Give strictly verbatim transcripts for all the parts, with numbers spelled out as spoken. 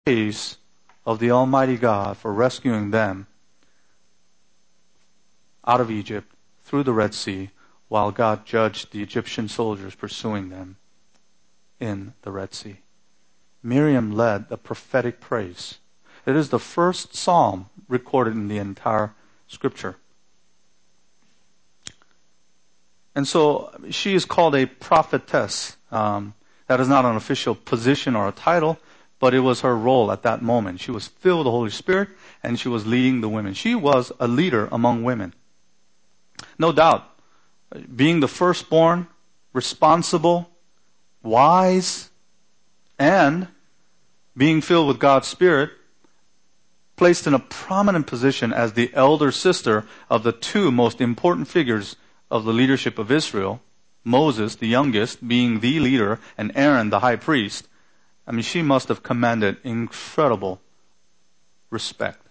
praise of the Almighty God for rescuing them out of Egypt through the Red Sea while God judged the Egyptian soldiers pursuing them in the Red Sea. Miriam led the prophetic praise. It is the first psalm recorded in the entire Scripture. And so she is called a prophetess. Um, that is not an official position or a title, but it was her role at that moment. She was filled with the Holy Spirit, and she was leading the women. She was a leader among women. No doubt, being the firstborn, responsible, wise, and being filled with God's Spirit, placed in a prominent position as the elder sister of the two most important figures of the leadership of Israel, Moses, the youngest, being the leader, and Aaron, the high priest. I mean, she must have commanded incredible respect.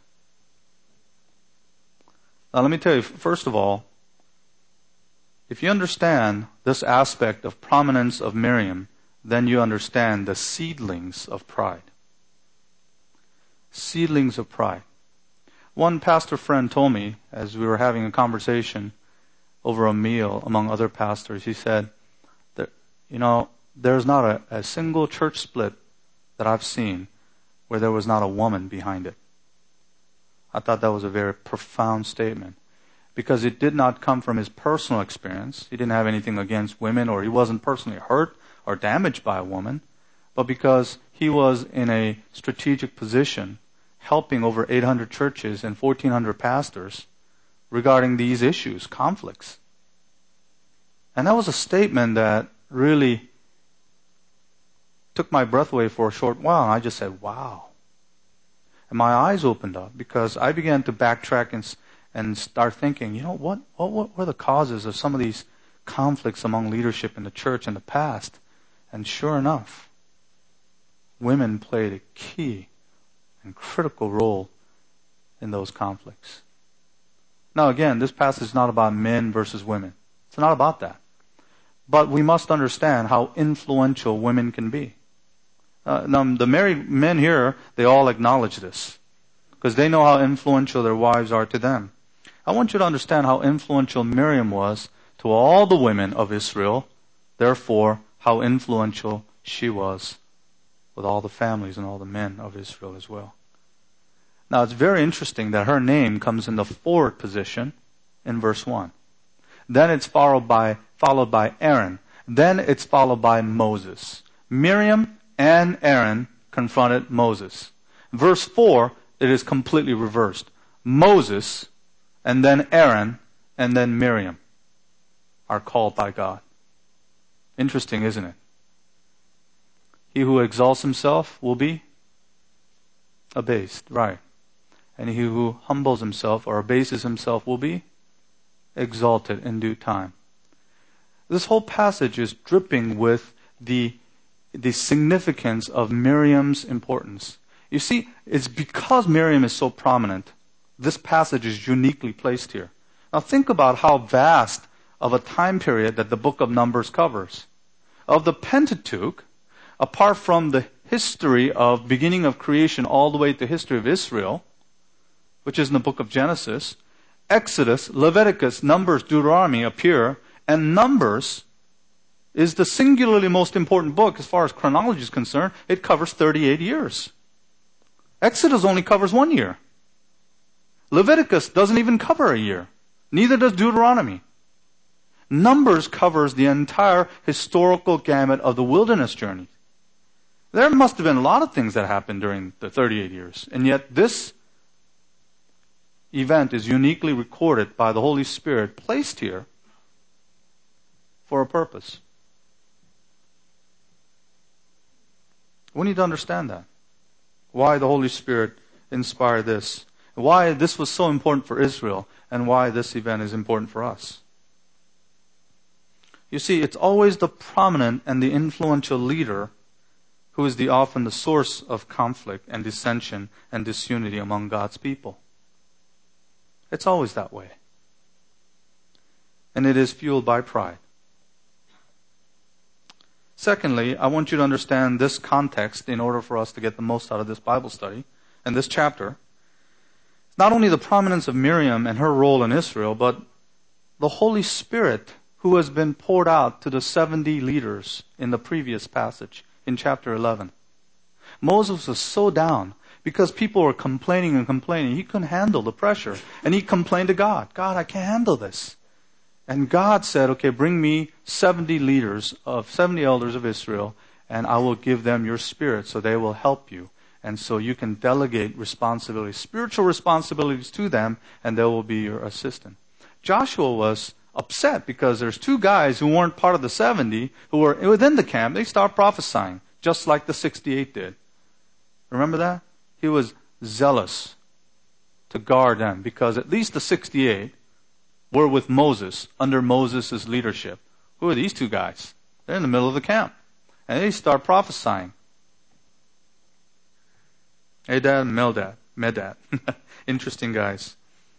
Now, let me tell you, first of all, if you understand this aspect of prominence of Miriam, then you understand the seedlings of pride. Seedlings of pride. One pastor friend told me, as we were having a conversation over a meal among other pastors, he said that, you know, there's not a, a single church split that I've seen where there was not a woman behind it. I thought that was a very profound statement, because it did not come from his personal experience. He didn't have anything against women, or he wasn't personally hurt or damaged by a woman, but because he was in a strategic position helping over eight hundred churches and fourteen hundred pastors regarding these issues, conflicts. And that was a statement that really took my breath away for a short while, and I just said, wow. And my eyes opened up, because I began to backtrack and, and start thinking, you know, what, what, what were the causes of some of these conflicts among leadership in the church in the past? And sure enough, women played a key and critical role in those conflicts. Now again, this passage is not about men versus women. It's not about that. But we must understand how influential women can be. Uh, now, the married men here, they all acknowledge this, because they know how influential their wives are to them. I want you to understand how influential Miriam was to all the women of Israel, therefore how influential she was with all the families and all the men of Israel as well. Now, it's very interesting that her name comes in the forward position in verse one. Then it's followed by, followed by Aaron. Then it's followed by Moses. Miriam and Aaron confronted Moses. Verse four, it is completely reversed. Moses, and then Aaron, and then Miriam are called by God. Interesting, isn't it? He who exalts himself will be abased, right? And he who humbles himself or abases himself will be exalted in due time. This whole passage is dripping with the, the significance of Miriam's importance. You see, it's because Miriam is so prominent, this passage is uniquely placed here. Now think about how vast of a time period that the book of Numbers covers. Of the Pentateuch, apart from the history of beginning of creation all the way to history of Israel, which is in the book of Genesis, Exodus, Leviticus, Numbers, Deuteronomy appear, and Numbers is the singularly most important book as far as chronology is concerned. It covers thirty-eight years. Exodus only covers one year. Leviticus doesn't even cover a year. Neither does Deuteronomy. Numbers covers the entire historical gamut of the wilderness journey. There must have been a lot of things that happened during the thirty-eight years, and yet this event is uniquely recorded by the Holy Spirit, placed here for a purpose. We need to understand that. Why the Holy Spirit inspired this. Why this was so important for Israel, and why this event is important for us. You see, it's always the prominent and the influential leader who is the often the source of conflict and dissension and disunity among God's people. It's always that way. And it is fueled by pride. Secondly, I want you to understand this context in order for us to get the most out of this Bible study and this chapter. Not only the prominence of Miriam and her role in Israel, but the Holy Spirit who has been poured out to the seventy leaders in the previous passage in chapter eleven. Moses was so down because people were complaining and complaining. He couldn't handle the pressure. And he complained to God. God, I can't handle this. And God said, okay, bring me seventy leaders of seventy elders of Israel, and I will give them your spirit so they will help you. And so you can delegate responsibilities, spiritual responsibilities to them, and they will be your assistant. Joshua was upset because there's two guys who weren't part of the seventy who were within the camp. They start prophesying, just like the sixty-eight did. Remember that? He was zealous to guard them because at least the sixty-eight were with Moses, under Moses' leadership. Who are these two guys? They're in the middle of the camp. And they start prophesying. Adad and Meldad. Medad. Interesting guys.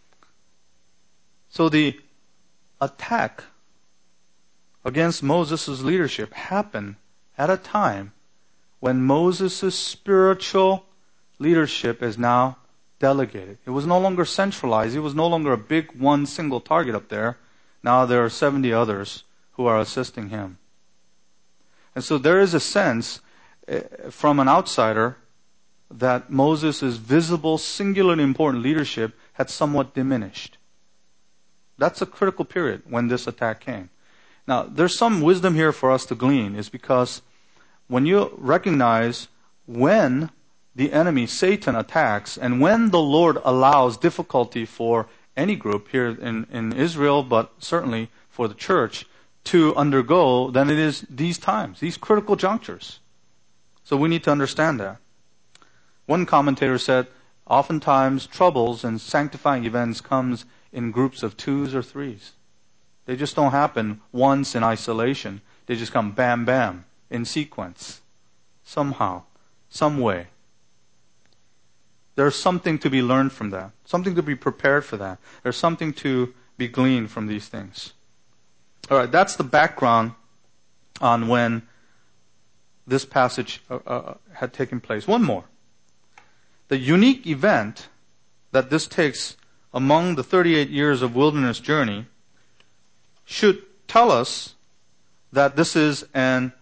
So the attack against Moses' leadership happened at a time when Moses' spiritual leadership is now delegated. It was no longer centralized. It was no longer a big one single target up there. Now there are seventy others who are assisting him. And so there is a sense from an outsider that Moses' visible, singularly important leadership had somewhat diminished. That's a critical period when this attack came. Now, there's some wisdom here for us to glean, is because when you recognize when the enemy, Satan, attacks, and when the Lord allows difficulty for any group here in, in Israel, but certainly for the church, to undergo, then it is these times, these critical junctures. So we need to understand that. One commentator said, oftentimes troubles and sanctifying events comes in groups of twos or threes. They just don't happen once in isolation. They just come bam, bam, in sequence. Somehow, some way. There's something to be learned from that. Something to be prepared for that. There's something to be gleaned from these things. All right, that's the background on when this passage uh, uh, had taken place. One more. The unique event that this takes among the thirty-eight years of wilderness journey should tell us that this is an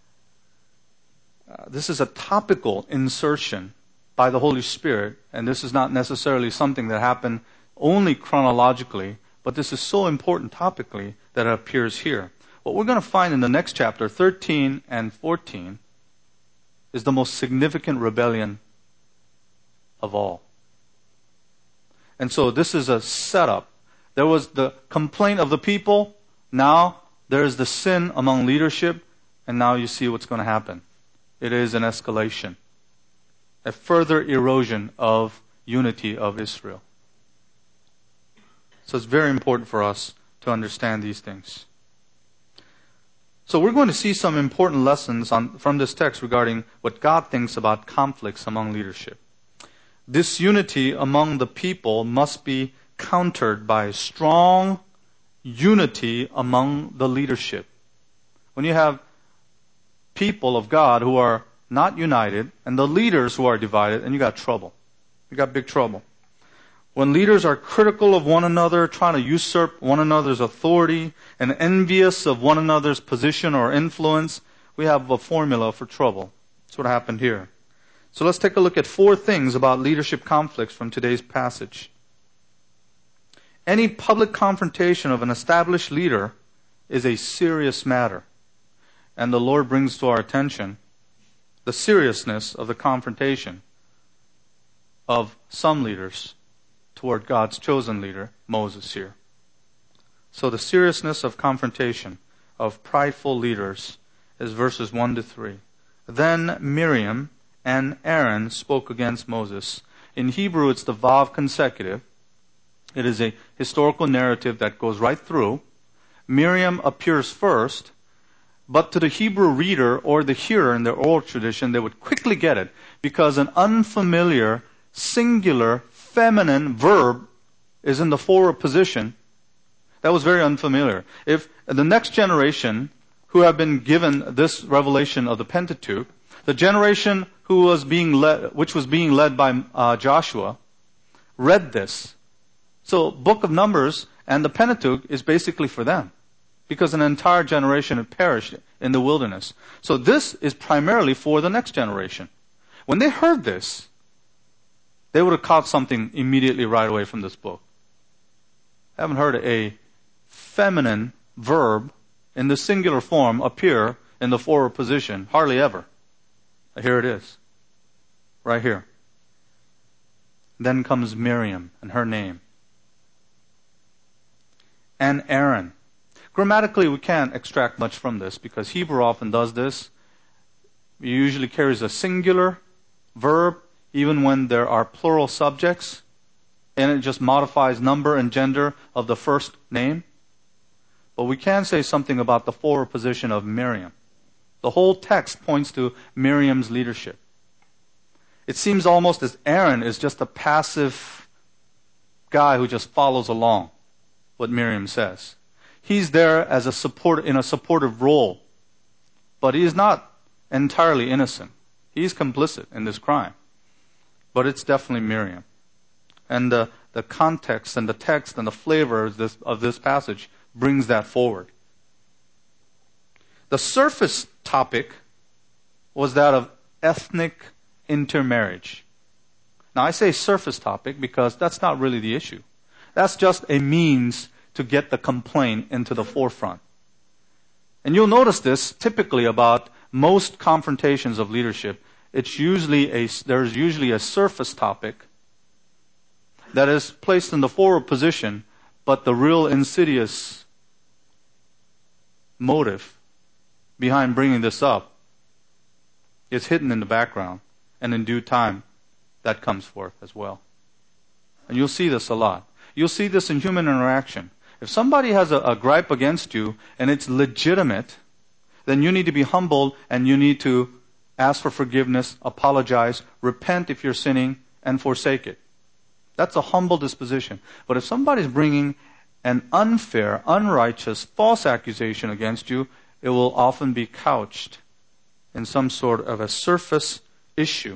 uh, this is a topical insertion by the Holy Spirit, and this is not necessarily something that happened only chronologically, but this is so important topically that it appears here. What we're going to find in the next chapter, thirteen and fourteen, is the most significant rebellion of all. And so this is a setup. There was the complaint of the people. Now there is the sin among leadership. And now you see what's going to happen. It is an escalation. A further erosion of unity of Israel. So it's very important for us to understand these things. So we're going to see some important lessons on, from this text regarding what God thinks about conflicts among leadership. Disunity among the people must be countered by strong unity among the leadership. When you have people of God who are not united and the leaders who are divided, and you got trouble. You got big trouble. When leaders are critical of one another, trying to usurp one another's authority, and envious of one another's position or influence, we have a formula for trouble. That's what happened here. So let's take a look at four things about leadership conflicts from today's passage. Any public confrontation of an established leader is a serious matter. And the Lord brings to our attention the seriousness of the confrontation of some leaders toward God's chosen leader, Moses here. So the seriousness of confrontation of prideful leaders is verses one to three. Then Miriam and Aaron spoke against Moses. In Hebrew, it's the vav consecutive. It is a historical narrative that goes right through. Miriam appears first, but to the Hebrew reader or the hearer in their oral tradition, they would quickly get it because an unfamiliar, singular, feminine verb is in the forward position. That was very unfamiliar. If the next generation who have been given this revelation of the Pentateuch, the generation who was being led, which was being led by uh, Joshua, read this. So, Book of Numbers and the Pentateuch is basically for them, because an entire generation had perished in the wilderness. So this is primarily for the next generation. When they heard this, they would have caught something immediately right away from this book. I haven't heard a feminine verb in the singular form appear in the forward position, hardly ever. Here it is, right here. Then comes Miriam and her name. And Aaron. Grammatically, we can't extract much from this because Hebrew often does this. It usually carries a singular verb even when there are plural subjects, and it just modifies number and gender of the first name. But we can say something about the forward position of Miriam. The whole text points to Miriam's leadership. It seems almost as Aaron is just a passive guy who just follows along what Miriam says. He's there as a support in a supportive role, but he is not entirely innocent. He's complicit in this crime. But it's definitely Miriam. And the, the context and the text and the flavor of this, of this passage brings that forward. The surface topic was that of ethnic intermarriage. Now I say surface topic because that's not really the issue. That's just a means to get the complaint into the forefront. And you'll notice this typically about most confrontations of leadership. It's usually a, there's usually a surface topic that is placed in the forward position, but the real insidious motive behind bringing this up is hidden in the background, and in due time that comes forth as well. And you'll see this a lot. You'll see this in human interaction. If somebody has a, a gripe against you and it's legitimate, then you need to be humbled and you need to ask for forgiveness, apologize, repent if you're sinning, and forsake it. That's a humble disposition. But if somebody's bringing an unfair, unrighteous, false accusation against you, it will often be couched in some sort of a surface issue.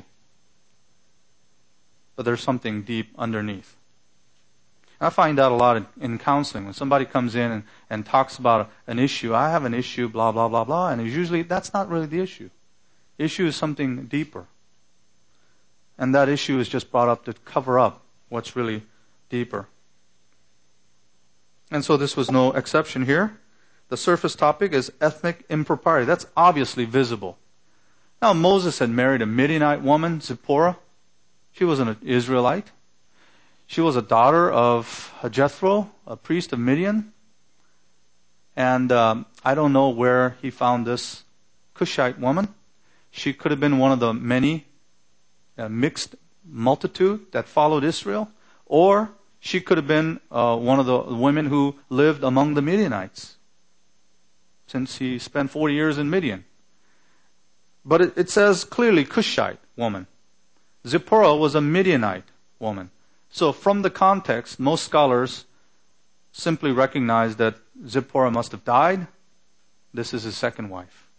But there's something deep underneath. I find that a lot in, in counseling. When somebody comes in and, and talks about an issue, I have an issue, blah, blah, blah, blah, and usually that's not really the issue. Issue is something deeper. And that issue is just brought up to cover up what's really deeper. And so this was no exception here. The surface topic is ethnic impropriety. That's obviously visible. Now, Moses had married a Midianite woman, Zipporah. She was an Israelite. She was a daughter of Jethro, a priest of Midian. And um, I don't know where he found this Cushite woman. She could have been one of the many uh, mixed multitude that followed Israel. Or she could have been uh, one of the women who lived among the Midianites, since he spent forty years in Midian. But it, it says clearly Cushite woman. Zipporah was a Midianite woman. So from the context, most scholars simply recognize that Zipporah must have died. This is his second wife.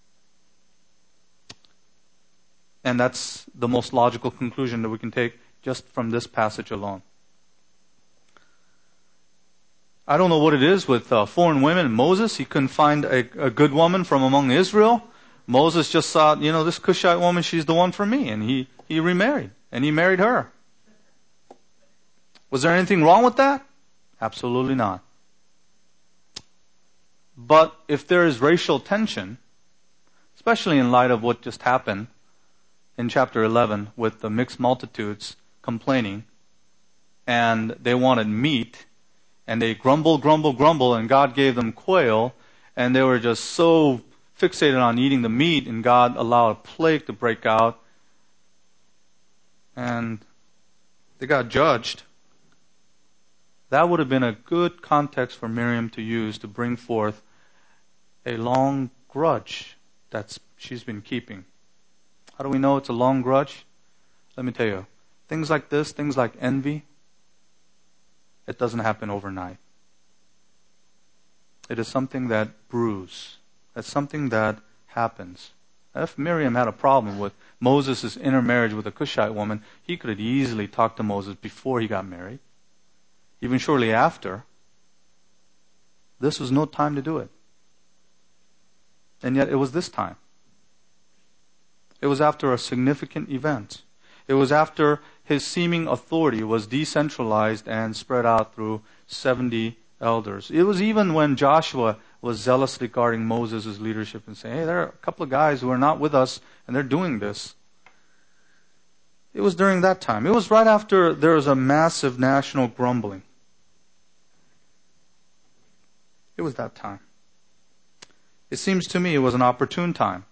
And that's the most logical conclusion that we can take just from this passage alone. I don't know what it is with uh, foreign women. Moses, he couldn't find a, a good woman from among Israel. Moses just thought, you know, this Cushite woman, she's the one for me. And he, he remarried. And he married her. Was there anything wrong with that? Absolutely not. But if there is racial tension, especially in light of what just happened in chapter eleven with the mixed multitudes complaining, and they wanted meat, and they grumbled, grumbled, grumbled, and God gave them quail, and they were just so fixated on eating the meat, and God allowed a plague to break out, and they got judged. That would have been a good context for Miriam to use to bring forth a long grudge that she's been keeping. How do we know it's a long grudge? Let me tell you, things like this, things like envy, it doesn't happen overnight. It is something that brews That's something that happens. If Miriam had a problem with Moses' intermarriage with a Cushite woman, he could have easily talked to Moses before he got married. Even shortly after. This was no time to do it. And yet it was this time. It was after a significant event. It was after his seeming authority was decentralized and spread out through seventy elders. It was even when Joshua was zealously guarding Moses' leadership and saying, hey, there are a couple of guys who are not with us and they're doing this. It was during that time. It was right after there was a massive national grumbling. It was that time. It seems to me it was an opportune time.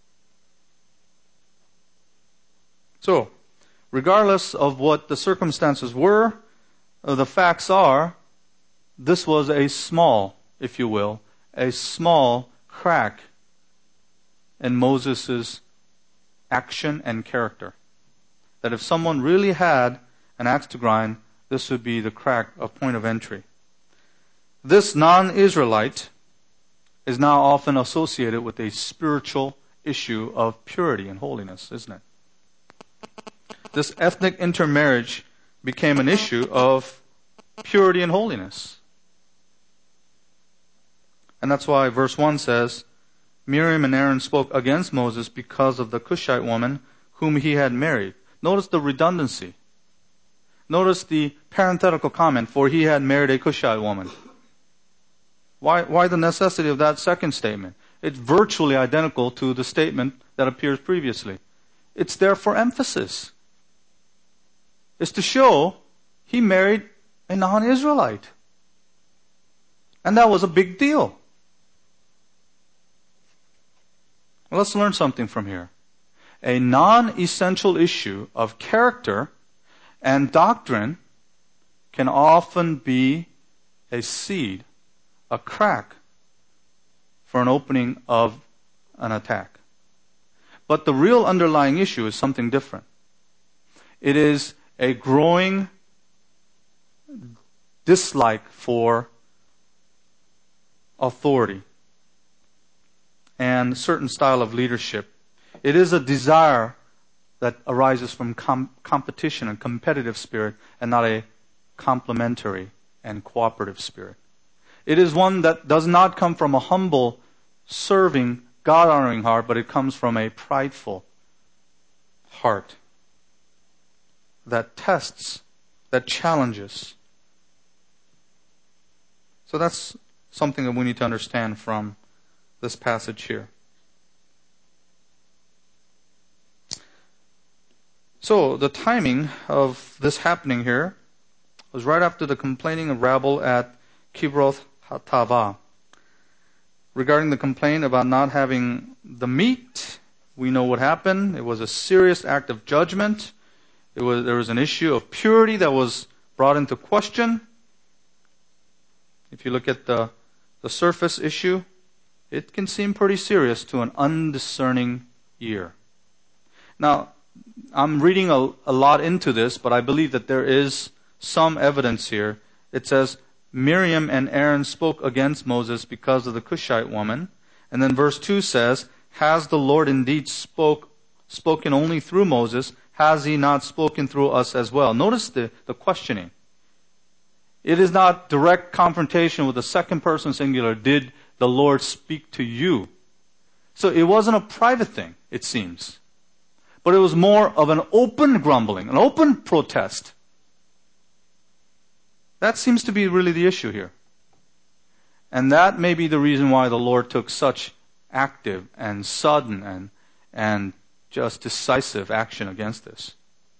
So, regardless of what the circumstances were, uh, the facts are, this was a small, if you will, a small crack in Moses' action and character. That if someone really had an axe to grind, this would be the crack, a point of entry. This non-Israelite is now often associated with a spiritual issue of purity and holiness, isn't it? This ethnic intermarriage became an issue of purity and holiness. And that's why verse one says, Miriam and Aaron spoke against Moses because of the Cushite woman whom he had married. Notice the redundancy. Notice the parenthetical comment, for he had married a Cushite woman. Why, why the necessity of that second statement? It's virtually identical to the statement that appears previously. It's there for emphasis. It's to show he married a non-Israelite. And that was a big deal. Well, let's learn something from here. A non-essential issue of character and doctrine can often be a seed, a crack for an opening of an attack. But the real underlying issue is something different. It is a growing dislike for authority and certain style of leadership. It is a desire that arises from com- competition and competitive spirit and not a complementary and cooperative spirit. It is one that does not come from a humble, serving, God-honoring heart, but it comes from a prideful heart that tests, that challenges. So that's something that we need to understand from this passage here. So the timing of this happening here was right after the complaining of rabble at Kibroth Hattaavah. Regarding the complaint about not having the meat, we know what happened. It was a serious act of judgment. It was, there was an issue of purity that was brought into question. If you look at the, the surface issue, it can seem pretty serious to an undiscerning ear. Now, I'm reading a, a lot into this, but I believe that there is some evidence here. It says, Miriam and Aaron spoke against Moses because of the Cushite woman. And then verse two says, has the Lord indeed spoke, spoken only through Moses? Has he not spoken through us as well? Notice the, the questioning. It is not direct confrontation with the second person singular. Did the Lord speak to you? So it wasn't a private thing, it seems. But it was more of an open grumbling, an open protest. That seems to be really the issue here. And that may be the reason why the Lord took such active and sudden and, and just decisive action against this.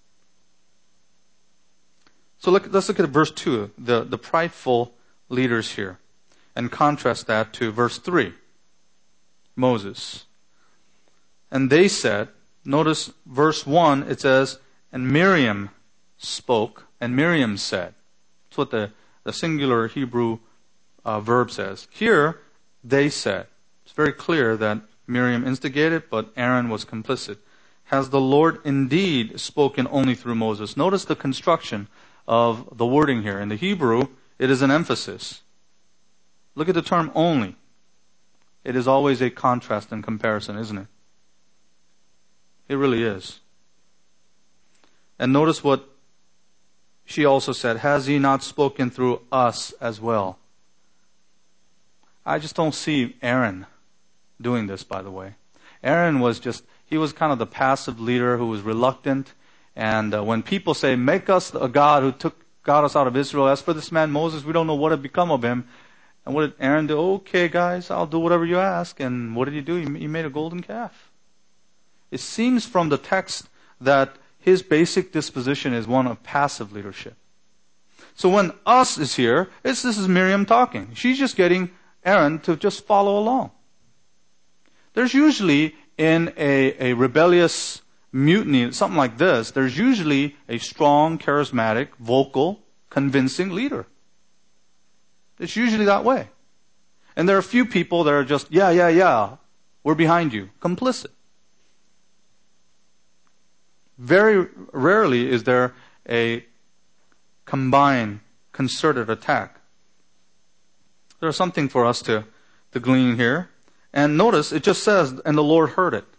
So look, let's look at verse two, the, the prideful leaders here, and contrast that to verse three, Moses. And they said, notice verse one, it says, and Miriam spoke, and Miriam said. That's what the, the singular Hebrew uh, verb says. Here, they said. It's very clear that Miriam instigated, but Aaron was complicit. Has the Lord indeed spoken only through Moses? Notice the construction of the wording here. In the Hebrew, it is an emphasis. Look at the term only. it is always a contrast and comparison, isn't it? It really is. And notice what she also said, has he not spoken through us as well? I just don't see Aaron doing this, by the way. Aaron was just, he was kind of the passive leader who was reluctant. And uh, when people say, make us a God who took got us out of Israel, as for this man Moses, we don't know what had become of him. And what did Aaron do? Okay, guys, I'll do whatever you ask. And what did he do? He, he made a golden calf. It seems from the text that his basic disposition is one of passive leadership. So when us is here, it's, this is Miriam talking. She's just getting Aaron to just follow along. There's usually in a, a rebellious mutiny, something like this, there's usually a strong, charismatic, vocal, convincing leader. It's usually that way. And there are a few people that are just, yeah, yeah, yeah, we're behind you, complicit. Very rarely is there a combined, concerted attack. There's something for us to, to glean here. And notice, it just says, and the Lord heard it.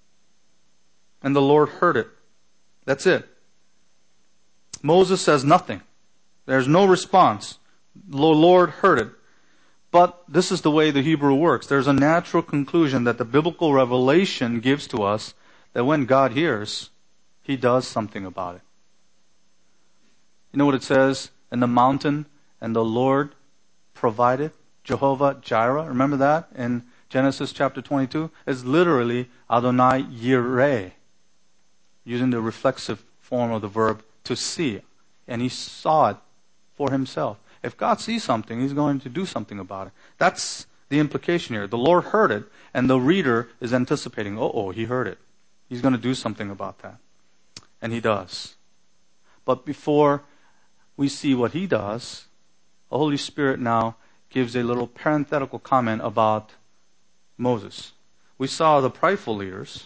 And the Lord heard it. That's it. Moses says nothing. There's no response. The Lord heard it. But this is the way the Hebrew works. There's a natural conclusion that the biblical revelation gives to us that when God hears, He does something about it. You know what it says? In the mountain, and the Lord provided. Jehovah Jireh. Remember that in Genesis chapter twenty-two? It's literally Adonai Yireh, using the reflexive form of the verb to see. And he saw it for himself. If God sees something, He's going to do something about it. That's the implication here. The Lord heard it, and the reader is anticipating, oh, oh, He heard it. He's going to do something about that. And He does. But before we see what He does, the Holy Spirit now gives a little parenthetical comment about Moses. We saw the prideful leaders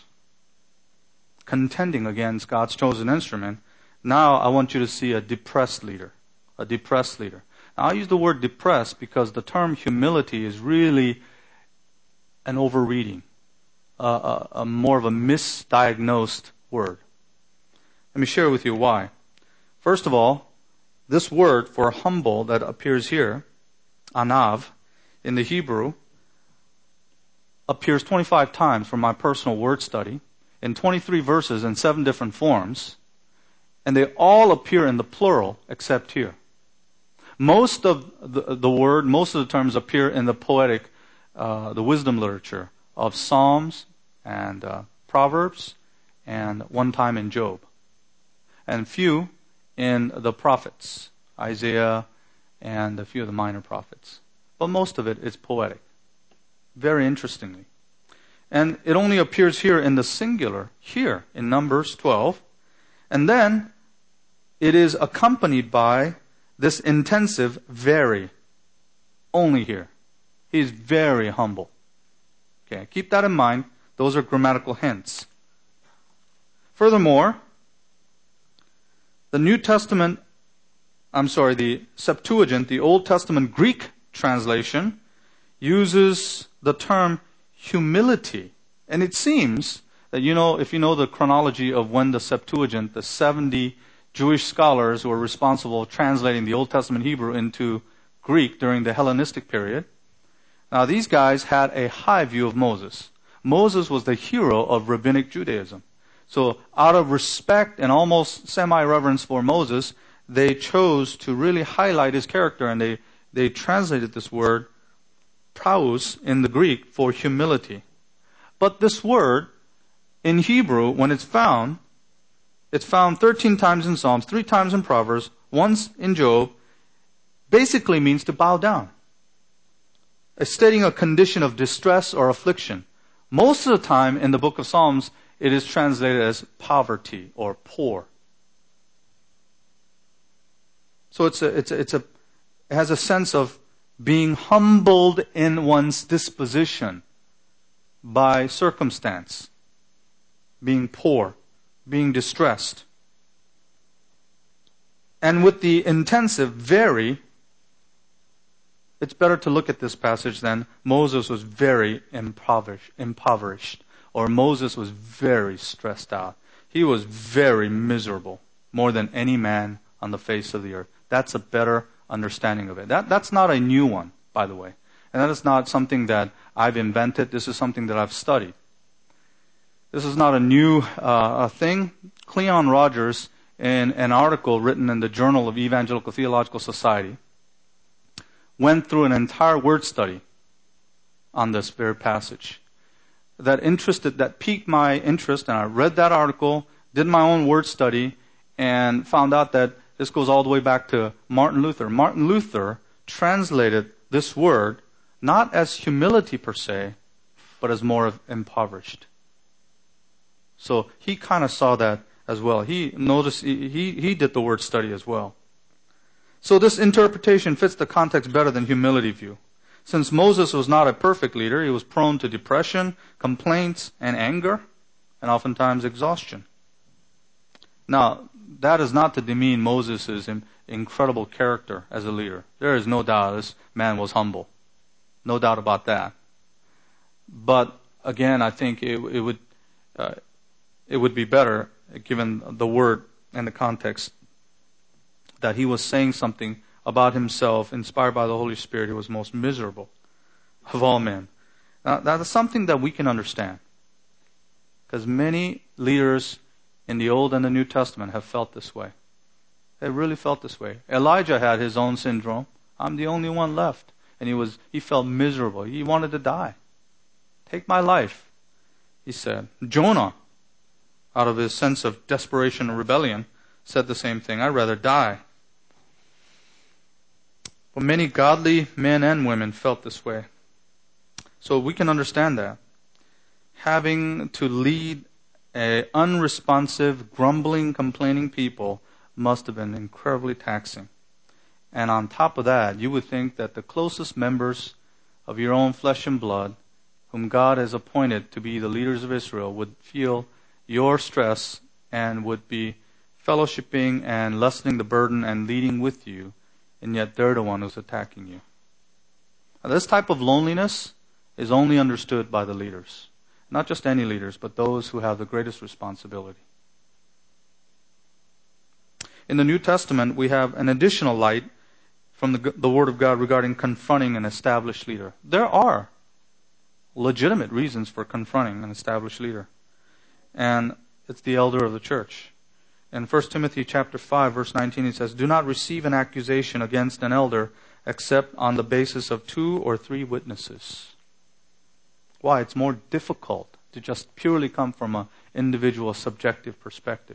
contending against God's chosen instrument. Now I want you to see a depressed leader. A depressed leader. Now I use the word depressed because the term humility is really an overreading. A, a, a more of a misdiagnosed word. Let me share with you why. First of all, this word for humble that appears here, anav, in the Hebrew, appears twenty-five times from my personal word study, in twenty-three verses in seven different forms, and they all appear in the plural except here. Most of the, the word, most of the terms appear in the poetic, uh, the wisdom literature of Psalms and uh, Proverbs, and one time in Job. And few in the prophets, Isaiah and a few of the minor prophets. But most of it is poetic. Very interestingly. And it only appears here in the singular, here in Numbers twelve. And then it is accompanied by this intensive very. Only here. He's very humble. Okay, keep that in mind. Those are grammatical hints. Furthermore, the New Testament, I'm sorry, the Septuagint, the Old Testament Greek translation, uses the term humility. And it seems that, you know, if you know the chronology of when the Septuagint, the seventy Jewish scholars who were responsible for translating the Old Testament Hebrew into Greek during the Hellenistic period, now these guys had a high view of Moses. Moses was the hero of rabbinic Judaism. So out of respect and almost semi-reverence for Moses, they chose to really highlight his character, and they, they translated this word praus in the Greek for humility. But this word in Hebrew, when it's found, it's found thirteen times in Psalms, three times in Proverbs, once in Job, basically means to bow down. It's stating a condition of distress or affliction. Most of the time in the book of Psalms, it is translated as poverty or poor. So it's a, it's a, it's a, it has a sense of being humbled in one's disposition by circumstance, being poor, being distressed. And with the intensive very, it's better to look at this passage than Moses was very impoverished, impoverished, or Moses was very stressed out. He was very miserable, more than any man on the face of the earth. That's a better understanding of it. That, that's not a new one, by the way. And that is not something that I've invented. This is something that I've studied. This is not a new uh, a thing. Cleon Rogers, in an article written in the Journal of Evangelical Theological Society, went through an entire word study on this very passage. That interested, that piqued my interest, and I read that article, did my own word study, and found out that this goes all the way back to Martin Luther. Martin Luther translated this word not as humility per se, but as more of impoverished. So he kind of saw that as well. He noticed, he, he did the word study as well. So this interpretation fits the context better than humility view. Since Moses was not a perfect leader, he was prone to depression, complaints, and anger, and oftentimes exhaustion. Now, that is not to demean Moses' incredible character as a leader. There is no doubt this man was humble. No doubt about that. But again, I think it, it would uh, it would be better, given the word and the context, that he was saying something about himself, inspired by the Holy Spirit. He was most miserable of all men. Now, that is something that we can understand, because many leaders in the Old and the New Testament have felt this way. They really felt this way. Elijah had his own syndrome. I'm the only one left. And he was he felt miserable. He wanted to die. Take my life, he said. Jonah, out of his sense of desperation and rebellion, said the same thing. I'd rather die. But many godly men and women felt this way. So we can understand that. Having to lead a unresponsive, grumbling, complaining people must have been incredibly taxing. And on top of that, you would think that the closest members of your own flesh and blood, whom God has appointed to be the leaders of Israel, would feel your stress and would be fellowshipping and lessening the burden and leading with you, and yet they're the one who's attacking you. Now, this type of loneliness is only understood by the leaders. Not just any leaders, but those who have the greatest responsibility. In the New Testament, we have an additional light from the, the Word of God regarding confronting an established leader. There are legitimate reasons for confronting an established leader. And it's the elder of the church. In First Timothy chapter five, verse nineteen, it says, "Do not receive an accusation against an elder except on the basis of two or three witnesses." Why? It's more difficult to just purely come from an individual subjective perspective.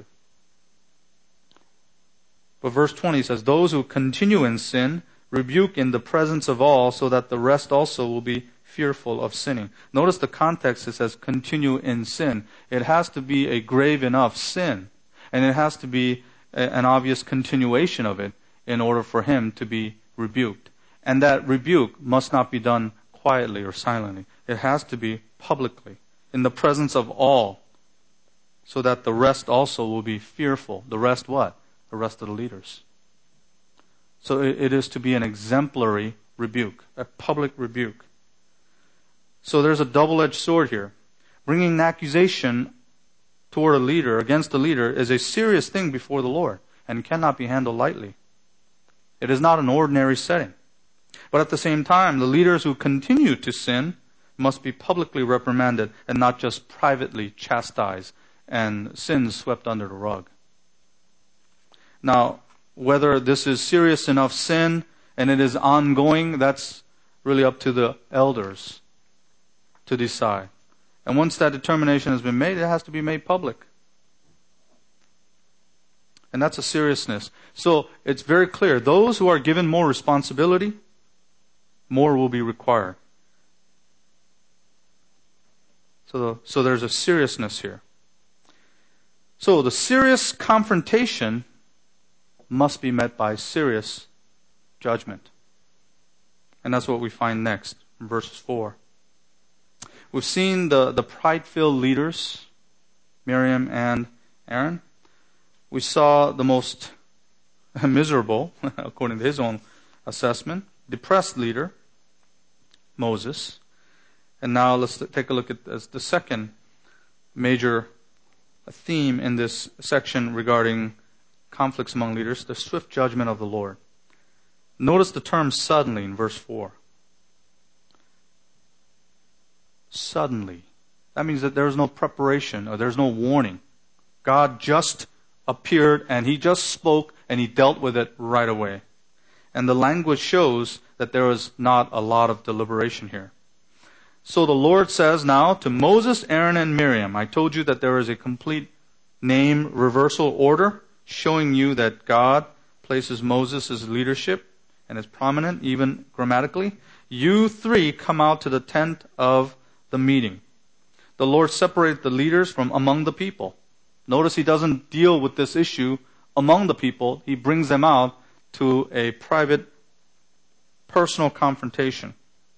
But verse twenty says, "Those who continue in sin rebuke in the presence of all, so that the rest also will be fearful of sinning." Notice the context. It says continue in sin. It has to be a grave enough sin, and it has to be a, an obvious continuation of it in order for him to be rebuked. And that rebuke must not be done quietly or silently. It has to be publicly, in the presence of all, so that the rest also will be fearful. The rest what? The rest of the leaders. So it, it is to be an exemplary rebuke, a public rebuke. So there's a double-edged sword here. Bringing an accusation toward a leader, against a leader, is a serious thing before the Lord and cannot be handled lightly. It is not an ordinary setting. But at the same time, the leaders who continue to sin must be publicly reprimanded and not just privately chastised and sins swept under the rug. Now, whether this is serious enough sin and it is ongoing, that's really up to the elders to decide. And once that determination has been made, it has to be made public. And that's a seriousness. So it's very clear. Those who are given more responsibility, more will be required. So, the, so there's a seriousness here. So the serious confrontation must be met by serious judgment. And that's what we find next in verses four. We've seen the, the pride-filled leaders, Miriam and Aaron. We saw the most miserable, according to his own assessment, depressed leader, Moses. And now let's take a look at this, the second major theme in this section regarding conflicts among leaders, the swift judgment of the Lord. Notice the term suddenly in verse four. Suddenly. That means that there's no preparation or there's no warning. God just appeared and He just spoke and He dealt with it right away. And the language shows that there was not a lot of deliberation here. So the Lord says now to Moses, Aaron, and Miriam, I told you that there is a complete name reversal order showing you that God places Moses as leadership and is prominent even grammatically. You three come out to the tent of the meeting. The Lord separated the leaders from among the people. Notice He doesn't deal with this issue among the people. He brings them out to a private, personal confrontation.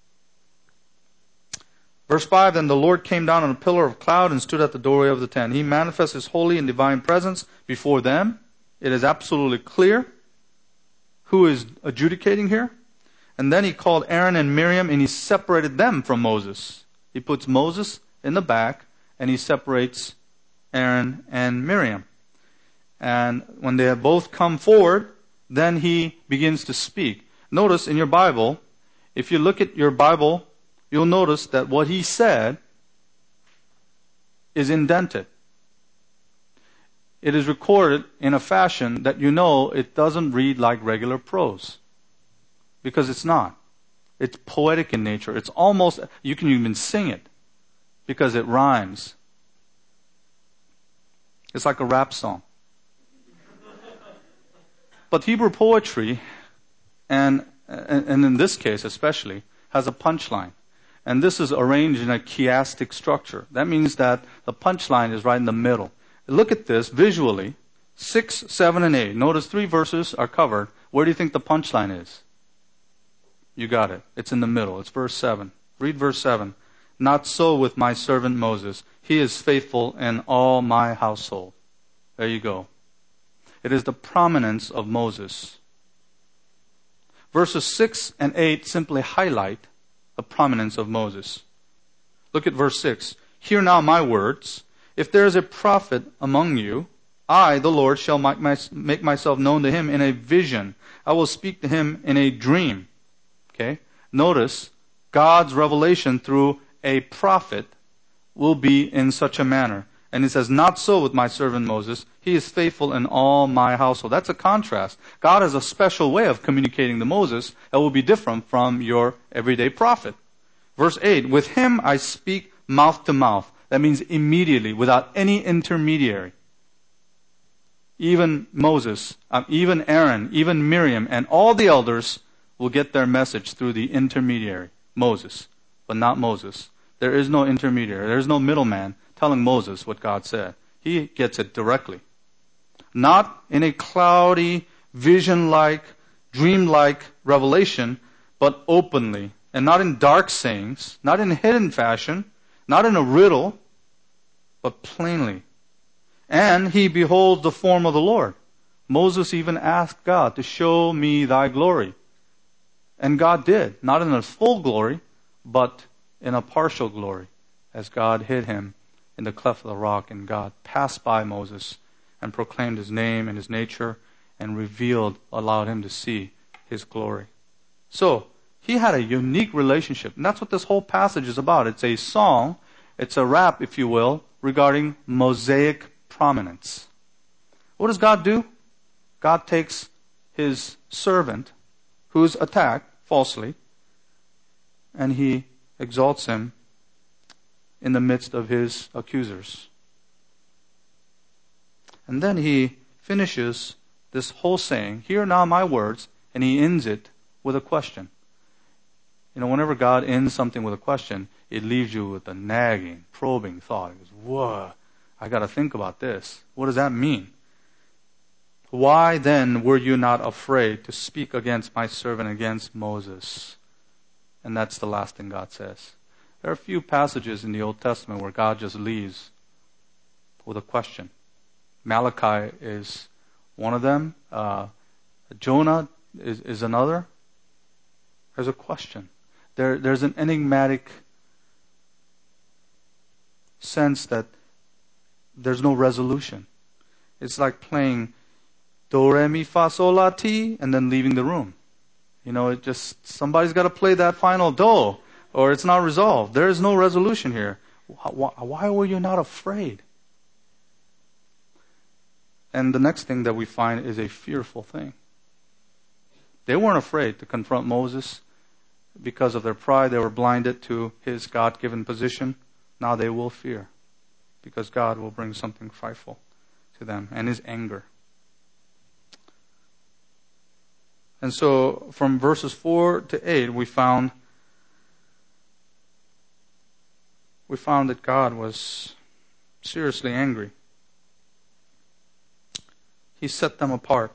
Verse five, then the Lord came down on a pillar of cloud and stood at the doorway of the tent. He manifests His holy and divine presence before them. It is absolutely clear who is adjudicating here. And then He called Aaron and Miriam and He separated them from Moses. He puts Moses in the back and He separates Aaron and Miriam. And when they have both come forward, then He begins to speak. Notice in your Bible, if you look at your Bible, you'll notice that what He said is indented. It is recorded in a fashion that you know it doesn't read like regular prose. Because it's not. It's poetic in nature. It's almost, you can even sing it. Because it rhymes. It's like a rap song. But Hebrew poetry, and, and in this case especially, has a punchline. And this is arranged in a chiastic structure. That means that the punchline is right in the middle. Look at this visually. Six, seven, and eight. Notice three verses are covered. Where do you think the punchline is? You got it. It's in the middle. It's verse seven. Read verse seven. Not so with my servant Moses. He is faithful in all my household. There you go. It is the prominence of Moses. Verses six and eight simply highlight the prominence of Moses. Look at verse six. Hear now my words. If there is a prophet among you, I, the Lord, shall make myself known to him in a vision. I will speak to him in a dream. Okay? Notice, God's revelation through a prophet will be in such a manner. And it says, not so with my servant Moses. He is faithful in all my household. That's a contrast. God has a special way of communicating to Moses that will be different from your everyday prophet. Verse eight, with him I speak mouth to mouth. That means immediately, without any intermediary. Even Moses, um, even Aaron, even Miriam, and all the elders will get their message through the intermediary, Moses, but not Moses. There is no intermediary. There is no middleman telling Moses what God said. He gets it directly. Not in a cloudy, vision-like, dream-like revelation, but openly. And not in dark sayings, not in hidden fashion, not in a riddle, but plainly. And he beholds the form of the Lord. Moses even asked God to show me thy glory. And God did. Not in a full glory, but in a partial glory. As God hid him in the cleft of the rock, and God passed by Moses and proclaimed his name and his nature and revealed, allowed him to see his glory. So, he had a unique relationship. And that's what this whole passage is about. It's a song, it's a rap, if you will, regarding Mosaic prominence. What does God do? God takes his servant, who's attacked falsely, and he exalts him in the midst of his accusers. And then he finishes this whole saying, hear now my words, and he ends it with a question. You know, whenever God ends something with a question, it leaves you with a nagging, probing thought. It goes, whoa, I got to think about this. What does that mean? Why then were you not afraid to speak against my servant, against Moses? And that's the last thing God says. There are a few passages in the Old Testament where God just leaves with a question. Malachi is one of them. Uh, Jonah is, is another. There's a question. There, there's an enigmatic sense that there's no resolution. It's like playing do, re, mi, fa, sol, la, ti, and then leaving the room. You know, it just, somebody's got to play that final do, or it's not resolved. There is no resolution here. Why, why were you not afraid? And the next thing that we find is a fearful thing. They weren't afraid to confront Moses because of their pride. They were blinded to his God-given position. Now they will fear because God will bring something frightful to them and his anger. And so from verses four to eight, we found we found that God was seriously angry. He set them apart.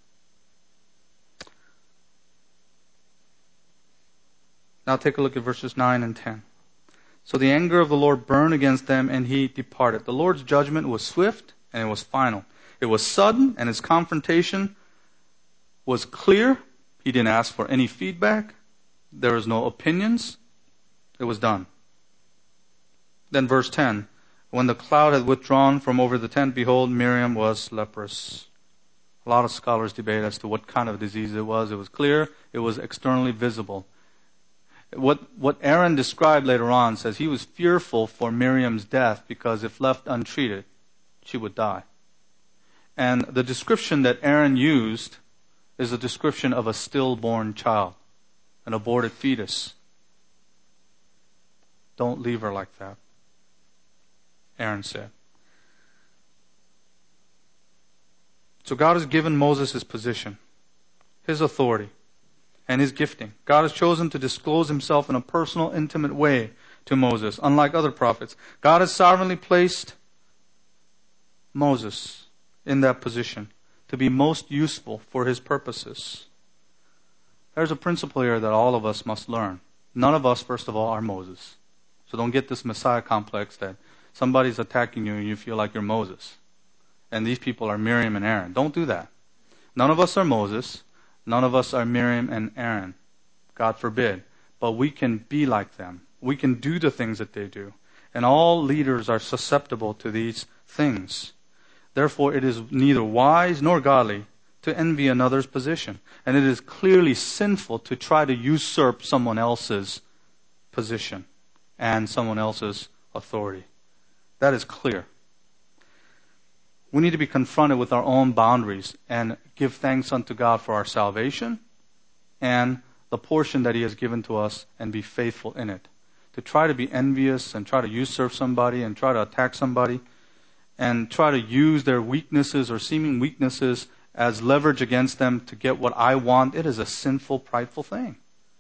Now take a look at verses nine and ten. So the anger of the Lord burned against them, and he departed. The Lord's judgment was swift, and it was final. It was sudden, and his confrontation was clear. He didn't ask for any feedback. There was no opinions. It was done. Then verse ten. When the cloud had withdrawn from over the tent, behold, Miriam was leprous. A lot of scholars debate as to what kind of disease it was. It was clear. It was externally visible. What, what Aaron described later on says he was fearful for Miriam's death because if left untreated, she would die. And the description that Aaron used is a description of a stillborn child, an aborted fetus. Don't leave her like that, Aaron said. So God has given Moses his position, his authority, and his gifting. God has chosen to disclose himself in a personal, intimate way to Moses, unlike other prophets. God has sovereignly placed Moses in that position to be most useful for his purposes. There's a principle here that all of us must learn. None of us, first of all, are Moses. So don't get this Messiah complex that somebody's attacking you and you feel like you're Moses. And these people are Miriam and Aaron. Don't do that. None of us are Moses. None of us are Miriam and Aaron. God forbid. But we can be like them. We can do the things that they do. And all leaders are susceptible to these things. Therefore, it is neither wise nor godly to envy another's position. And it is clearly sinful to try to usurp someone else's position and someone else's authority. That is clear. We need to be confronted with our own boundaries and give thanks unto God for our salvation and the portion that he has given to us and be faithful in it. To try to be envious and try to usurp somebody and try to attack somebody and try to use their weaknesses or seeming weaknesses as leverage against them to get what I want, it is a sinful, prideful thing.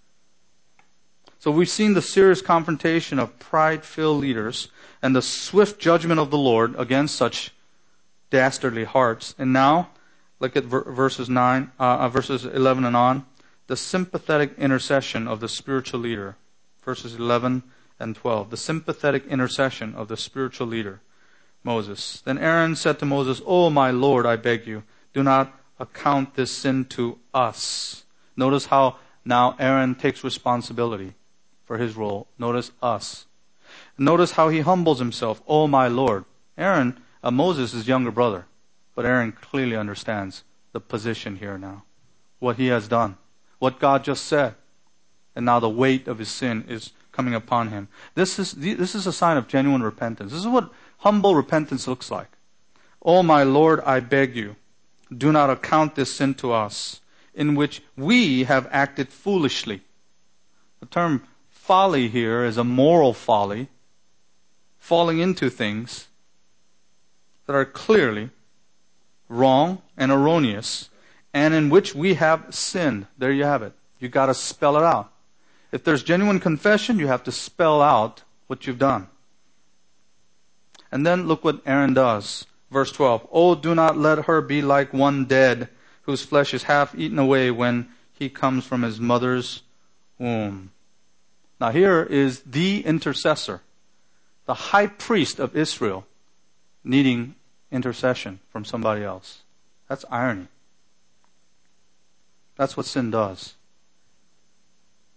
So we've seen the serious confrontation of pride-filled leaders and the swift judgment of the Lord against such dastardly hearts. And now, look at verses nine, uh, verses eleven and on. The sympathetic intercession of the spiritual leader. Verses eleven and twelve. The sympathetic intercession of the spiritual leader, Moses. Then Aaron said to Moses, "O my Lord, I beg you, do not account this sin to us." Notice how now Aaron takes responsibility for his role. Notice us. Notice how he humbles himself. "O my Lord." Aaron Uh, Moses is younger brother, but Aaron clearly understands the position here now. What he has done. What God just said. And now the weight of his sin is coming upon him. This is, this is a sign of genuine repentance. This is what humble repentance looks like. "O my Lord, I beg you, do not account this sin to us, in which we have acted foolishly." The term folly here is a moral folly, falling into things that are clearly wrong and erroneous, and in which we have sinned. There you have it. You got to spell it out. If there's genuine confession, you have to spell out what you've done. And then look what Aaron does. Verse twelve. "Oh, do not let her be like one dead, whose flesh is half eaten away when he comes from his mother's womb." Now here is the intercessor, the high priest of Israel, needing intercession from somebody else. That's irony. That's what sin does.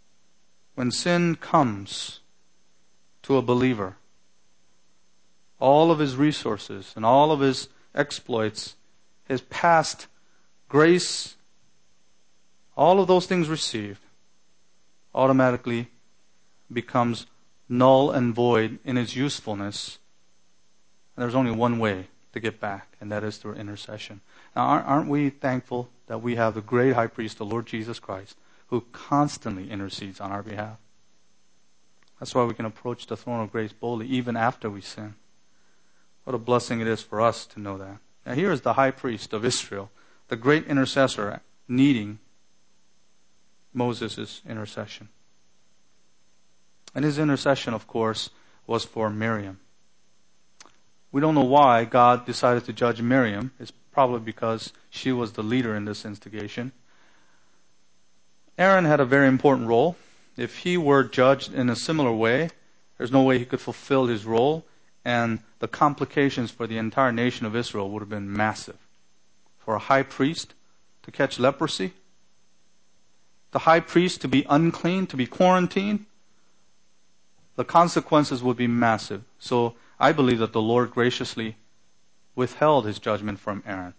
when sin comes to a believer, all of his resources and all of his exploits, his past grace, all of those things received, automatically becomes null and void in its usefulness. And there's only one way to get back, and that is through intercession. Now, aren't we thankful that we have the great high priest, the Lord Jesus Christ, who constantly intercedes on our behalf? That's why we can approach the throne of grace boldly, even after we sin. What a blessing it is for us to know that. Now, here is the high priest of Israel, the great intercessor, needing Moses' intercession. And his intercession, of course, was for Miriam. We don't know why God decided to judge Miriam. It's probably because she was the leader in this instigation. Aaron had a very important role. If he were judged in a similar way, there's no way he could fulfill his role, and the complications for the entire nation of Israel would have been massive. For a high priest to catch leprosy, the high priest to be unclean, to be quarantined, the consequences would be massive. So I believe that the Lord graciously withheld his judgment from Aaron.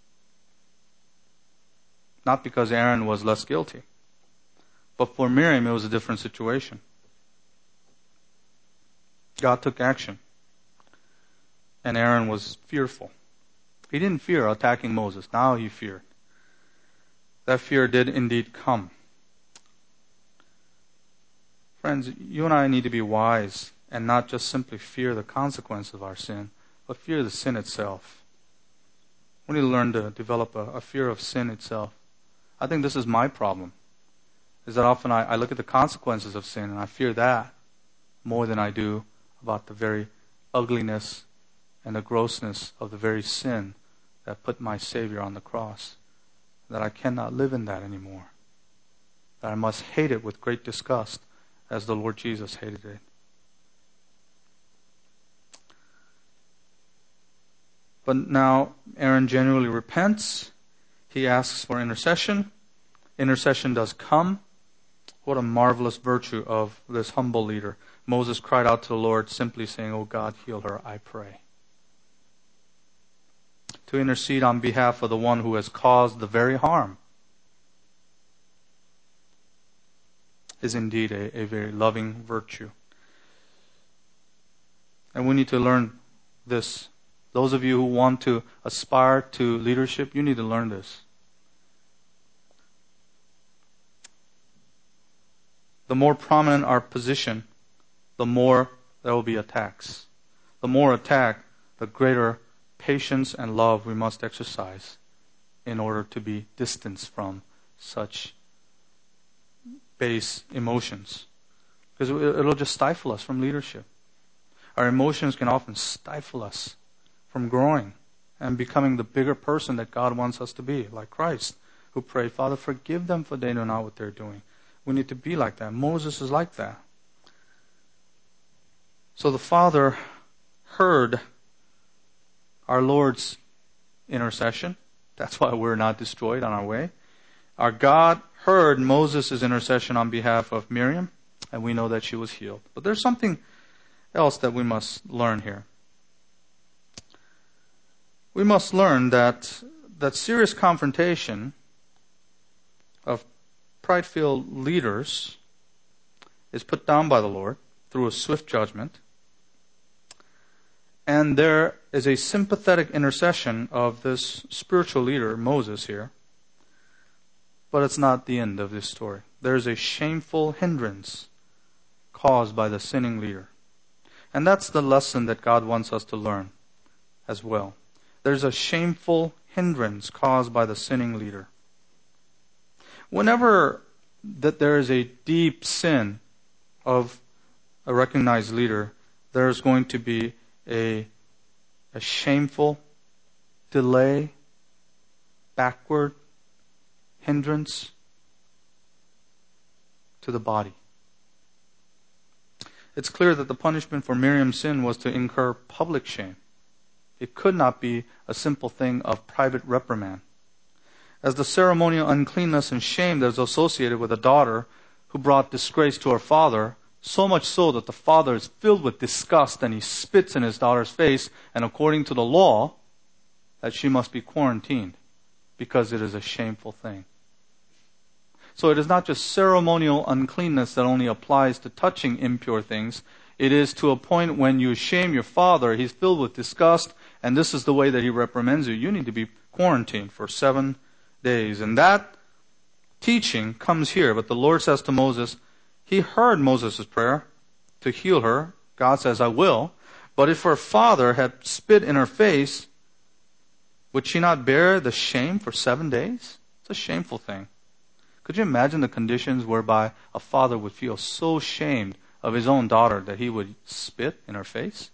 Not because Aaron was less guilty, but for Miriam it was a different situation. God took action, and Aaron was fearful. He didn't fear attacking Moses. Now he feared. That fear did indeed come. Friends, you and I need to be wise and not just simply fear the consequence of our sin, but fear the sin itself. We need to learn to develop a, a fear of sin itself. I think this is my problem, is that often I, I look at the consequences of sin and I fear that more than I do about the very ugliness and the grossness of the very sin that put my Savior on the cross. That I cannot live in that anymore. That I must hate it with great disgust, as the Lord Jesus hated it. But now Aaron genuinely repents. He asks for intercession. Intercession does come. What a marvelous virtue of this humble leader. Moses cried out to the Lord, simply saying, "Oh God, heal her, I pray." To intercede on behalf of the one who has caused the very harm is indeed a, a very loving virtue. And we need to learn this. Those of you who want to aspire to leadership, you need to learn this. The more prominent our position, the more there will be attacks. The more attack, the greater patience and love we must exercise in order to be distanced from such base emotions. Because it'll just stifle us from leadership. Our emotions can often stifle us from growing and becoming the bigger person that God wants us to be, like Christ, who prayed, "Father, forgive them, for they know not what they're doing." We need to be like that. Moses is like that. So the Father heard our Lord's intercession. That's why we're not destroyed on our way. Our God heard Moses' intercession on behalf of Miriam, and we know that she was healed. But there's something else that we must learn here. We must learn that that serious confrontation of pride-filled leaders is put down by the Lord through a swift judgment. And there is a sympathetic intercession of this spiritual leader, Moses, here. But it's not the end of this story. There's a shameful hindrance caused by the sinning leader. And that's the lesson that God wants us to learn as well. There's a shameful hindrance caused by the sinning leader. Whenever that there is a deep sin of a recognized leader, there's going to be a, a shameful delay, backward hindrance to the body. It's clear that the punishment for Miriam's sin was to incur public shame. It could not be a simple thing of private reprimand. As the ceremonial uncleanness and shame that is associated with a daughter who brought disgrace to her father, so much so that the father is filled with disgust and he spits in his daughter's face, and according to the law, that she must be quarantined because it is a shameful thing. So it is not just ceremonial uncleanness that only applies to touching impure things. It is to a point when you shame your father, he's filled with disgust, and this is the way that he reprimands you. You need to be quarantined for seven days. And that teaching comes here. But the Lord says to Moses, he heard Moses' prayer to heal her. God says, I will. But if her father had spit in her face, would she not bear the shame for seven days? It's a shameful thing. Could you imagine the conditions whereby a father would feel so ashamed of his own daughter that he would spit in her face?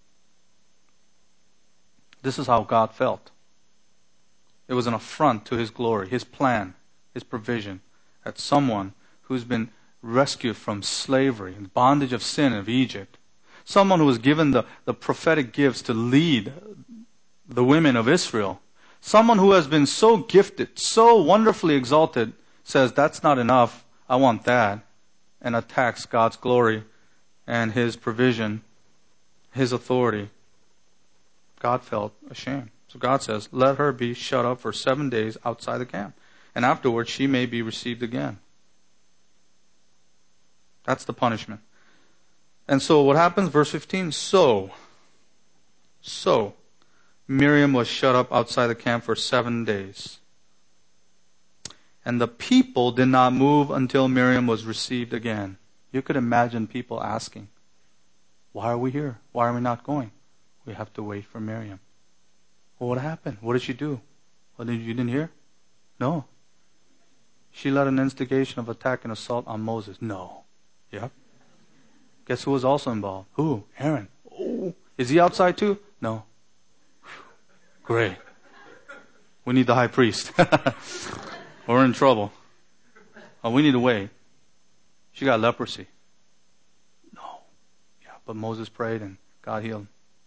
This is how God felt. It was an affront to his glory, his plan, his provision, that someone who's been rescued from slavery and bondage of sin of Egypt, someone who was given the, the prophetic gifts to lead the women of Israel, someone who has been so gifted, so wonderfully exalted, says, that's not enough, I want that, and attacks God's glory and his provision, his authority. God felt ashamed. So God says, let her be shut up for seven days outside the camp, and afterwards she may be received again. That's the punishment. And so what happens? Verse fifteen, so, so, Miriam was shut up outside the camp for seven days. And the people did not move until Miriam was received again. You could imagine people asking, why are we here? Why are we not going? We have to wait for Miriam. Well, what happened? What did she do? Well, did, you didn't hear? No. She led an instigation of attack and assault on Moses. No. Yep. Guess who was also involved? Who? Aaron. Oh, is he outside too? No. Great. We need the high priest. We're in trouble. Oh, we need to wait. She got leprosy. No. Yeah, but Moses prayed and God healed.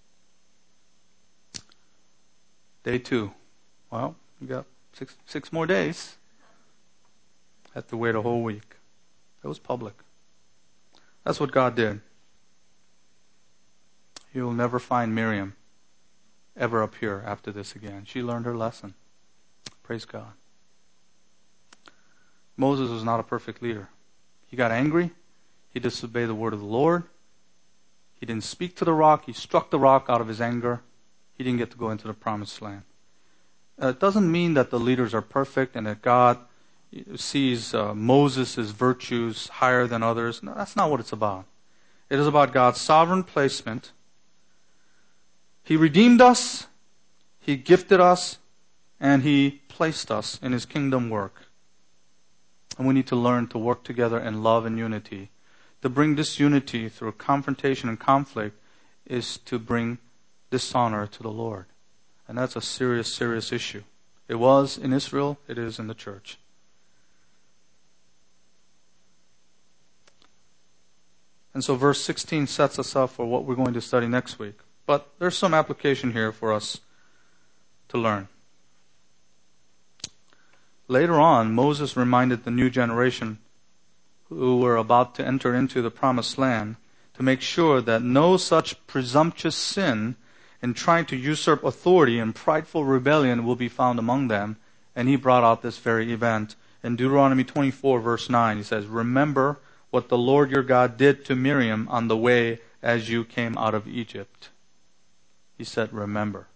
Day two. Well, we got six six more days. Had to wait a whole week. It was public. That's what God did. You'll never find Miriam ever appear after this again. She learned her lesson. Praise God. Moses was not a perfect leader. He got angry. He disobeyed the word of the Lord. He didn't speak to the rock. He struck the rock out of his anger. He didn't get to go into the promised land. Uh, it doesn't mean that the leaders are perfect and that God sees uh, Moses' virtues higher than others. No, that's not what it's about. It is about God's sovereign placement. He redeemed us, He gifted us, and He placed us in His kingdom work. And we need to learn to work together in love and unity. To bring this unity through confrontation and conflict is to bring dishonor to the Lord. And that's a serious, serious issue. It was in Israel, it is in the church. And so verse sixteen sets us up for what we're going to study next week. But there's some application here for us to learn. Later on, Moses reminded the new generation who were about to enter into the promised land to make sure that no such presumptuous sin in trying to usurp authority and prideful rebellion will be found among them. And he brought out this very event. In Deuteronomy twenty-four, verse nine, he says, remember what the Lord your God did to Miriam on the way as you came out of Egypt. He said, remember.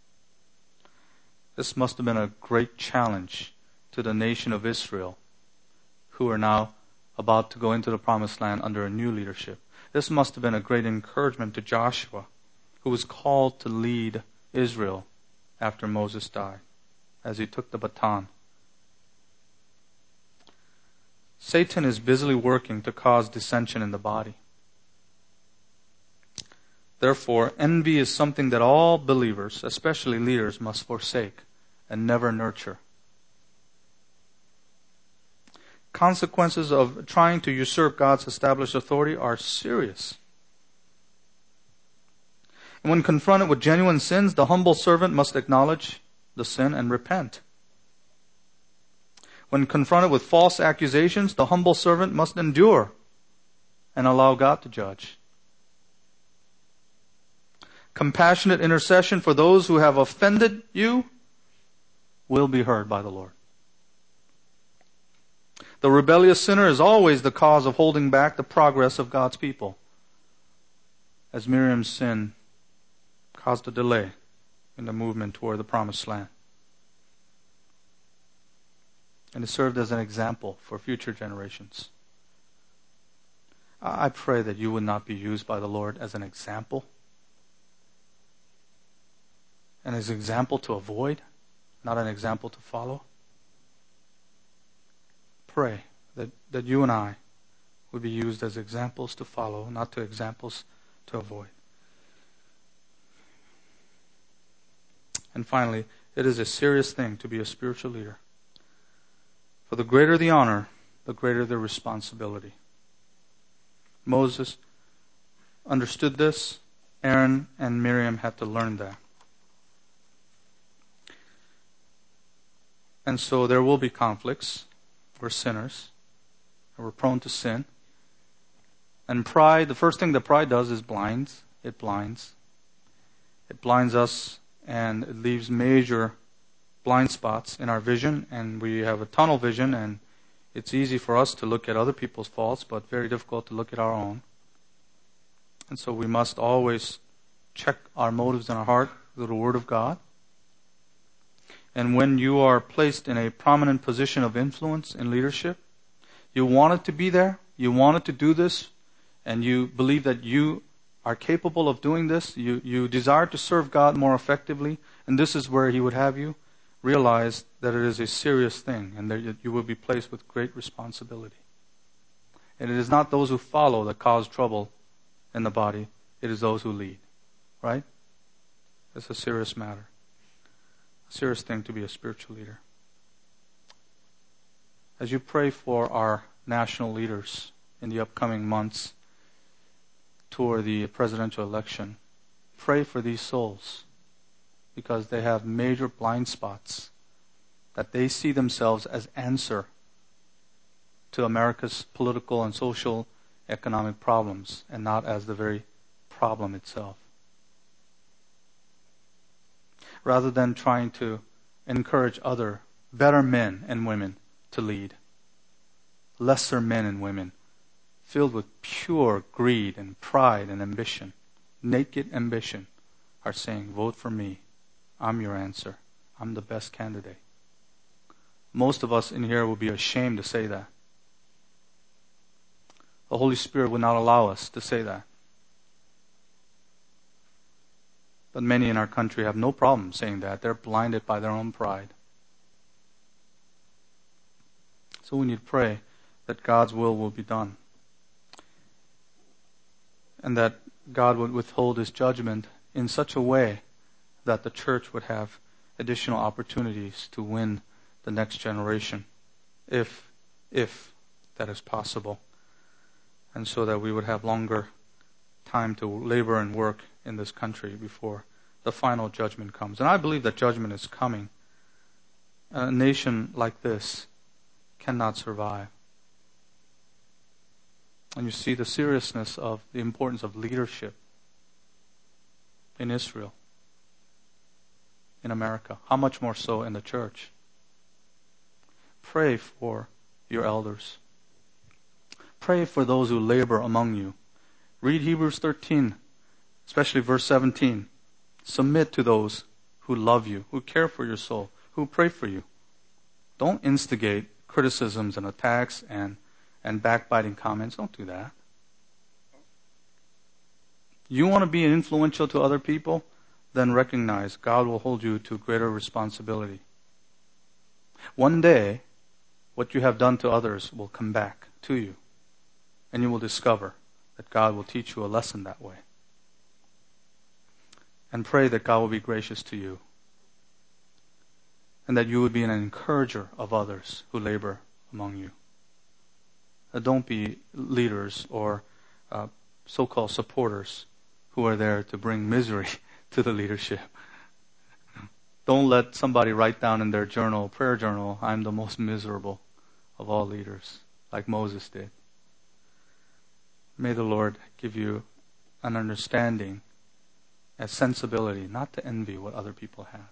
This must have been a great challenge to the nation of Israel, who are now about to go into the promised land under a new leadership. This must have been a great encouragement to Joshua, who was called to lead Israel after Moses died, as he took the baton. Satan is busily working to cause dissension in the body. Therefore, envy is something that all believers, especially leaders, must forsake and never nurture. Consequences of trying to usurp God's established authority are serious. And when confronted with genuine sins, the humble servant must acknowledge the sin and repent. When confronted with false accusations, the humble servant must endure and allow God to judge. Compassionate intercession for those who have offended you will be heard by the Lord. The rebellious sinner is always the cause of holding back the progress of God's people, as Miriam's sin caused a delay in the movement toward the promised land. And it served as an example for future generations. I pray that you would not be used by the Lord as an example, and as an example to avoid, not an example to follow. Pray that, that you and I would be used as examples to follow, not to examples to avoid. And finally, it is a serious thing to be a spiritual leader. For the greater the honor, the greater the responsibility. Moses understood this. Aaron and Miriam had to learn that. And so there will be conflicts. We're sinners. We're prone to sin. And pride, the first thing that pride does is blinds. It blinds. It blinds us, and it leaves major blind spots in our vision, and we have a tunnel vision, and it's easy for us to look at other people's faults, but very difficult to look at our own. And so we must always check our motives in our heart with the Word of God. And when you are placed in a prominent position of influence in leadership, you wanted to be there, you wanted to do this, and you believe that you are capable of doing this, you, you desire to serve God more effectively, and this is where He would have you, realize that it is a serious thing and that you will be placed with great responsibility. And it is not those who follow that cause trouble in the body, it is those who lead. Right? It's a serious matter. A serious thing to be a spiritual leader. As you pray for our national leaders in the upcoming months toward the presidential election, pray for these souls, because they have major blind spots, that they see themselves as answer to America's political and social economic problems, and not as the very problem itself. Rather than trying to encourage other better men and women to lead, lesser men and women filled with pure greed and pride and ambition, naked ambition, are saying, vote for me. I'm your answer. I'm the best candidate. Most of us in here will be ashamed to say that. The Holy Spirit would not allow us to say that. But many in our country have no problem saying that. They're blinded by their own pride. So we need to pray that God's will will be done, and that God would withhold His judgment in such a way that the church would have additional opportunities to win the next generation, if if that is possible, and so that we would have longer time to labor and work in this country before the final judgment comes. And I believe that judgment is coming. A nation like this cannot survive. And you see the seriousness of the importance of leadership in Israel, in America. How much more so in the church? Pray for your elders. Pray for those who labor among you. Read Hebrews thirteen, especially verse seventeen. Submit to those who love you, who care for your soul, who pray for you. Don't instigate criticisms and attacks and, and backbiting comments. Don't do that. You want to be influential to other people? Then recognize God will hold you to greater responsibility. One day, what you have done to others will come back to you, and you will discover that God will teach you a lesson that way. And pray that God will be gracious to you, and that you would be an encourager of others who labor among you. Uh, don't be leaders or uh, so-called supporters who are there to bring misery to the leadership. Don't let somebody write down in their journal, prayer journal, I'm the most miserable of all leaders, like Moses did. May the Lord give you an understanding, a sensibility, not to envy what other people have,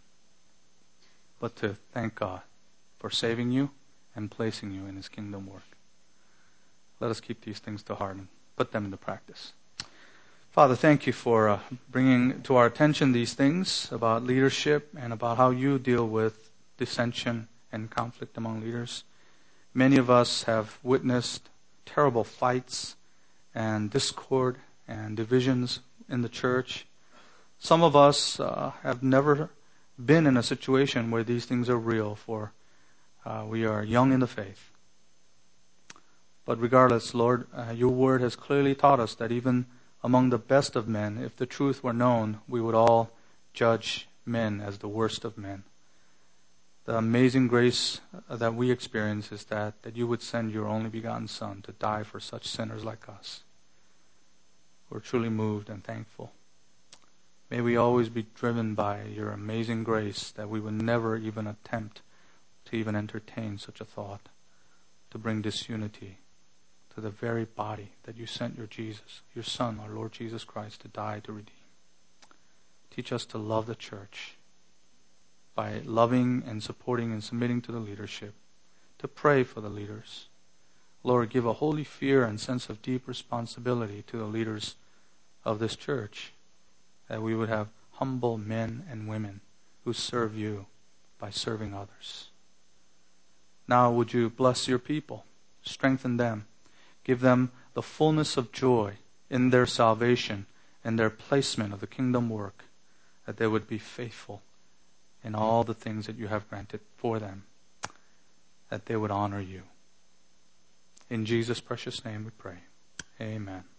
but to thank God for saving you and placing you in His kingdom work. Let us keep these things to heart and put them into practice. Father, thank you for uh, bringing to our attention these things about leadership and about how you deal with dissension and conflict among leaders. Many of us have witnessed terrible fights and discord and divisions in the church. Some of us uh, have never been in a situation where these things are real, for uh, we are young in the faith. But regardless, Lord, uh, your word has clearly taught us that even among the best of men, if the truth were known, we would all judge men as the worst of men. The amazing grace that we experience is that, that you would send your only begotten Son to die for such sinners like us. We're truly moved and thankful. May we always be driven by your amazing grace that we would never even attempt to even entertain such a thought, to bring disunity to the very body that you sent your Jesus, your Son, our Lord Jesus Christ, to die to redeem. Teach us to love the church by loving and supporting and submitting to the leadership, to pray for the leaders. Lord, give a holy fear and sense of deep responsibility to the leaders of this church, that we would have humble men and women who serve you by serving others. Now would you bless your people, strengthen them, give them the fullness of joy in their salvation and their placement of the kingdom work, that they would be faithful in all the things that you have granted for them, that they would honor you. In Jesus' precious name we pray. Amen.